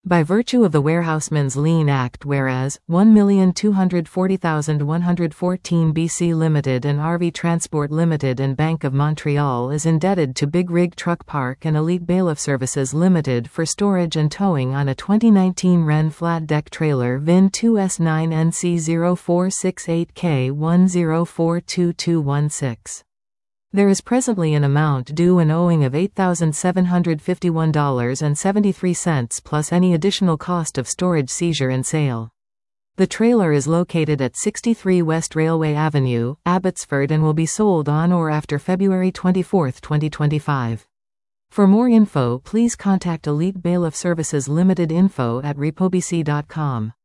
By virtue of the Warehouseman's Lien Act, whereas 1,240,114 BC Limited and RV Transport Limited and Bank of Montreal is indebted to Big Rig Truck Park and Elite Bailiff Services Limited for storage and towing on a 2019 Wren flat deck trailer VIN 2S9NC0468K10422216. There is presently an amount due and owing of $8,751.73 plus any additional cost of storage, seizure and sale. The trailer is located at 63 West Railway Avenue, Abbotsford, and will be sold on or after February 24, 2025. For more info, please contact Elite Bailiff Services Limited, info@repobc.com.